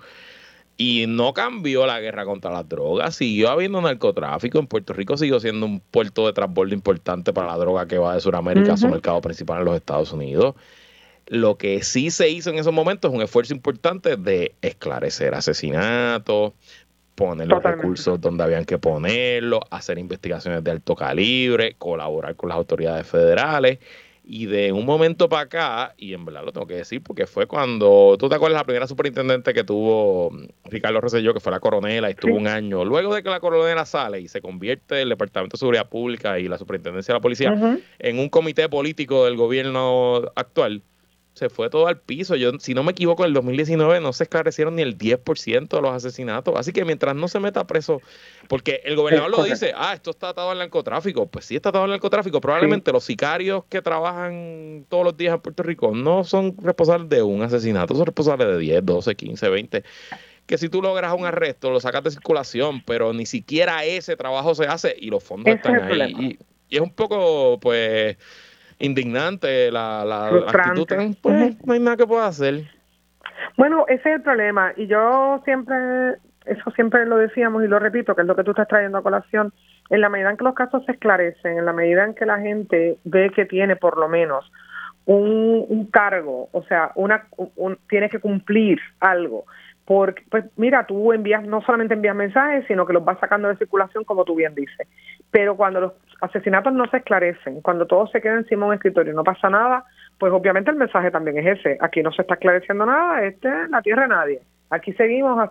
Y no cambió la guerra contra las drogas, siguió habiendo narcotráfico. En Puerto Rico siguió siendo un puerto de transbordo importante para la droga que va de Sudamérica a su mercado principal en los Estados Unidos. Lo que sí se hizo en esos momentos es un esfuerzo importante de esclarecer asesinatos, poner los recursos donde habían que ponerlos, hacer investigaciones de alto calibre, colaborar con las autoridades federales. Y de un momento para acá, y en verdad lo tengo que decir porque fue cuando, ¿tú te acuerdas la primera superintendente que tuvo Ricardo Rosselló, que fue la coronela, y estuvo un año? Luego de que la coronela sale y se convierte el Departamento de Seguridad Pública y la Superintendencia de la Policía en un comité político del gobierno actual, se fue todo al piso. Yo, si no me equivoco, en el 2019 no se esclarecieron ni el 10% de los asesinatos. Así que mientras no se meta preso, porque el gobernador lo dice, esto está atado al narcotráfico. Pues sí está atado al narcotráfico. Probablemente los sicarios que trabajan todos los días en Puerto Rico no son responsables de un asesinato, son responsables de 10, 12, 15, 20. Que si tú logras un arresto, lo sacas de circulación, pero ni siquiera ese trabajo se hace y los fondos están ahí. Y es un poco, pues, indignante la actitud, pues no hay nada que pueda hacer. Bueno, ese es el problema, y yo siempre lo decíamos y lo repito, que es lo que tú estás trayendo a colación. En la medida en que los casos se esclarecen, en la medida en que la gente ve que tiene por lo menos un cargo, o sea, tiene que cumplir algo, porque, pues mira, tú no solamente envías mensajes, sino que los vas sacando de circulación, como tú bien dices. Pero cuando los asesinatos no se esclarecen, cuando todo se queda encima de un escritorio y no pasa nada, pues obviamente el mensaje también es ese. Aquí no se está esclareciendo nada, la tierra de nadie. Aquí seguimos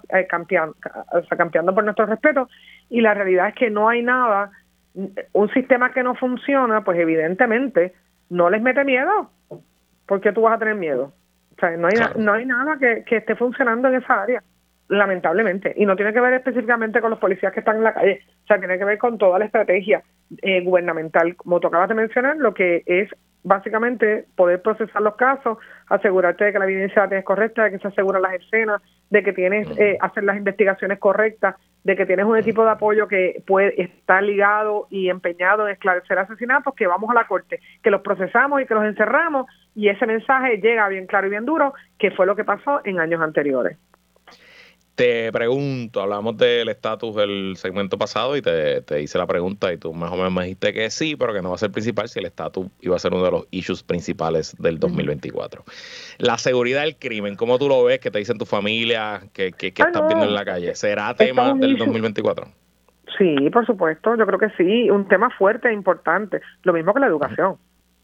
campeando por nuestro respeto, y la realidad es que no hay nada, un sistema que no funciona, pues evidentemente no les mete miedo. ¿Por qué tú vas a tener miedo? O sea, no hay nada que esté funcionando en esa área, lamentablemente. Y no tiene que ver específicamente con los policías que están en la calle. O sea, tiene que ver con toda la estrategia gubernamental, como tú acabas de mencionar, lo que es básicamente poder procesar los casos, asegurarte de que la evidencia la tienes correcta, de que se aseguran las escenas, de que tienes hacer las investigaciones correctas, de que tienes un equipo de apoyo que puede estar ligado y empeñado en esclarecer asesinatos, que vamos a la corte, que los procesamos y que los encerramos, y ese mensaje llega bien claro y bien duro, que fue lo que pasó en años anteriores. Te pregunto, hablamos del estatus del segmento pasado y te hice la pregunta y tú más o menos me dijiste que sí, pero que no va a ser principal si el estatus iba a ser uno de los issues principales del 2024. La seguridad del crimen, ¿cómo tú lo ves? ¿Qué te dicen tu familia? ¿Qué estás viendo en la calle? ¿Será tema del 2024? Sí, por supuesto, yo creo que sí, un tema fuerte e importante, lo mismo que la educación.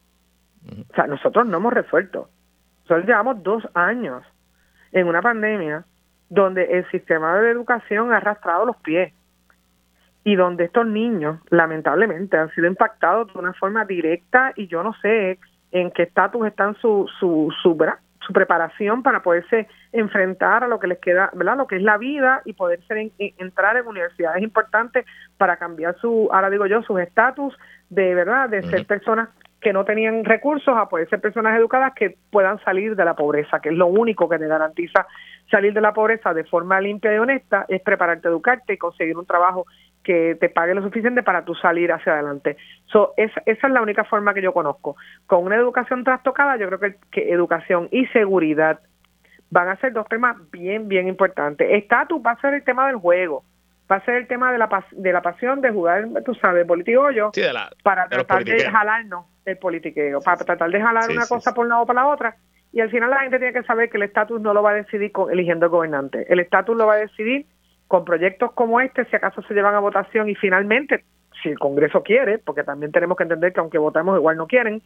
O sea, nosotros no hemos resuelto. Nosotros llevamos 2 años en una pandemia donde el sistema de educación ha arrastrado los pies y donde estos niños, lamentablemente, han sido impactados de una forma directa y yo no sé en qué estatus están su preparación para poderse enfrentar a lo que les queda, ¿verdad? Lo que es la vida y poder entrar en universidades importantes para cambiar sus estatus de verdad, de ser personas que no tenían recursos a poder ser personas educadas que puedan salir de la pobreza, que es lo único que te garantiza salir de la pobreza de forma limpia y honesta, es prepararte, educarte y conseguir un trabajo que te pague lo suficiente para tú salir hacia adelante. Esa es la única forma que yo conozco. Con una educación trastocada, yo creo que educación y seguridad van a ser 2 temas bien, bien importantes. Estatus va a ser el tema del juego, va a ser el tema de la pasión de jugar, tú sabes, politiquillo, sí, para tratar de jalarnos el politiqueo, para tratar de jalar una cosa por un lado o para la otra, y al final la gente tiene que saber que el estatus no lo va a decidir eligiendo el gobernante, el estatus lo va a decidir con proyectos como este, si acaso se llevan a votación y finalmente, si el Congreso quiere, porque también tenemos que entender que aunque votemos igual no quieren,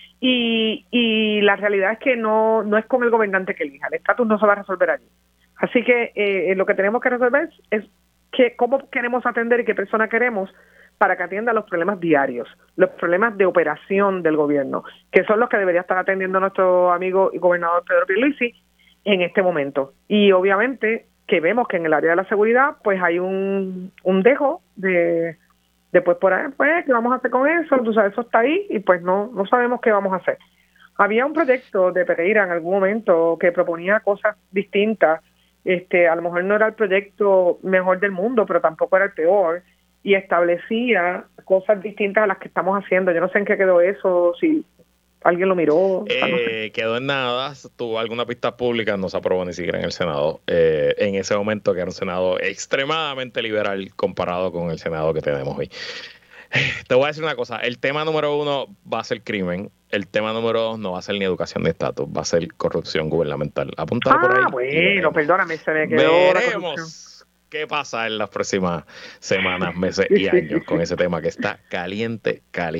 y la realidad es que no es con el gobernante que elija, el estatus no se va a resolver allí. Así que lo que tenemos que resolver es cómo queremos atender y qué persona queremos para que atienda los problemas diarios, los problemas de operación del gobierno, que son los que debería estar atendiendo nuestro amigo y gobernador Pedro Pierluisi en este momento. Y obviamente que vemos que en el área de la seguridad pues hay un dejo de pues por ahí, pues, ¿qué vamos a hacer con eso? Tú sabes, eso está ahí y pues no sabemos qué vamos a hacer. Había un proyecto de Pereira en algún momento que proponía cosas distintas. A lo mejor no era el proyecto mejor del mundo, pero tampoco era el peor, y establecía cosas distintas a las que estamos haciendo. Yo no sé en qué quedó eso, si alguien lo miró. Quedó en nada, tuvo alguna pista pública, no se aprobó ni siquiera en el Senado. En ese momento, que era un Senado extremadamente liberal comparado con el Senado que tenemos hoy. Te voy a decir una cosa, el tema número 1 va a ser crimen, el tema número 2 no va a ser ni educación ni estatus, va a ser corrupción gubernamental. Apuntalo por ahí. Bueno, perdóname, se me quedó. Veremos qué pasa en las próximas semanas, meses y años con ese tema que está caliente.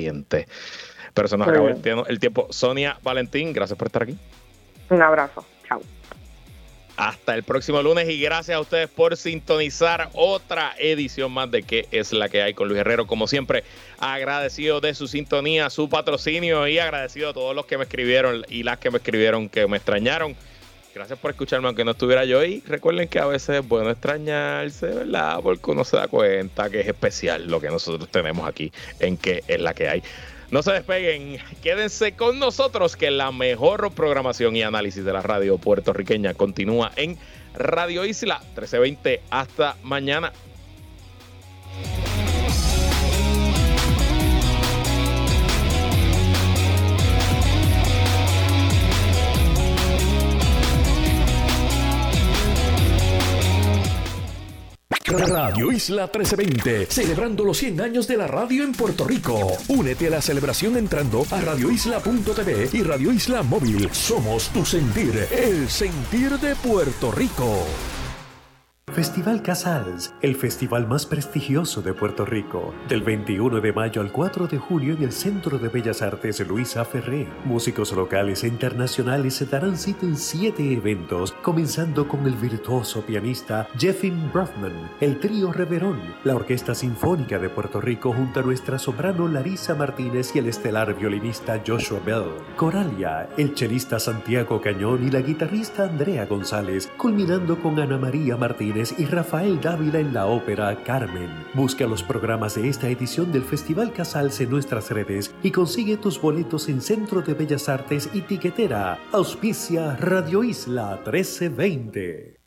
Pero se nos acabó el tiempo. Sonia Valentín, gracias por estar aquí. Un abrazo, chao. Hasta el próximo lunes y gracias a ustedes por sintonizar otra edición más de ¿Qué es la que hay con Luis Herrero? Como siempre, agradecido de su sintonía, su patrocinio y agradecido a todos los que me escribieron y las que me escribieron que me extrañaron. Gracias por escucharme aunque no estuviera yo y recuerden que a veces es bueno extrañarse, ¿verdad? Porque uno se da cuenta que es especial lo que nosotros tenemos aquí en ¿Qué es la que hay? No se despeguen, quédense con nosotros que la mejor programación y análisis de la radio puertorriqueña continúa en Radio Isla 1320. Hasta mañana. Radio Isla 1320, celebrando los 100 años de la radio en Puerto Rico. Únete a la celebración entrando a radioisla.tv y Radio Isla Móvil. Somos tu sentir, el sentir de Puerto Rico. Festival Casals, el festival más prestigioso de Puerto Rico. Del 21 de mayo al 4 de junio en el Centro de Bellas Artes Luisa Ferré. Músicos locales e internacionales se darán cita en 7 eventos, comenzando con el virtuoso pianista Jeffin Brofman, el trío Reverón, la Orquesta Sinfónica de Puerto Rico junto a nuestra soprano Larisa Martínez y el estelar violinista Joshua Bell, Coralia, el chelista Santiago Cañón y la guitarrista Andrea González, culminando con Ana María Martínez y Rafael Dávila en la ópera Carmen. Busca los programas de esta edición del Festival Casals en nuestras redes y consigue tus boletos en Centro de Bellas Artes y Tiquetera. Auspicia Radio Isla 1320.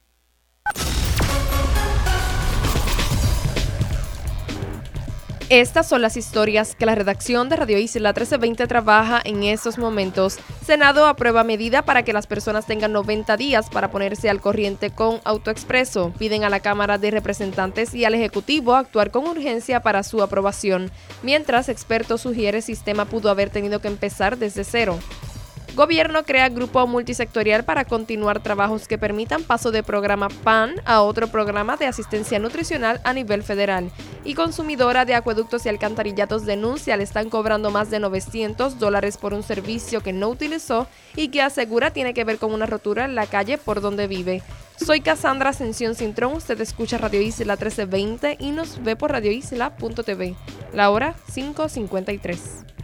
Estas son las historias que la redacción de Radio Isla 1320 trabaja en estos momentos. Senado aprueba medida para que las personas tengan 90 días para ponerse al corriente con AutoExpreso. Piden a la Cámara de Representantes y al Ejecutivo actuar con urgencia para su aprobación. Mientras, expertos sugieren el sistema pudo haber tenido que empezar desde cero. Gobierno crea grupo multisectorial para continuar trabajos que permitan paso de programa PAN a otro programa de asistencia nutricional a nivel federal. Y consumidora de acueductos y alcantarillados denuncia le están cobrando más de $900 por un servicio que no utilizó y que asegura tiene que ver con una rotura en la calle por donde vive. Soy Cassandra Ascensión Cintrón, usted escucha Radio Isla 1320 y nos ve por radioisla.tv. La hora 5:53.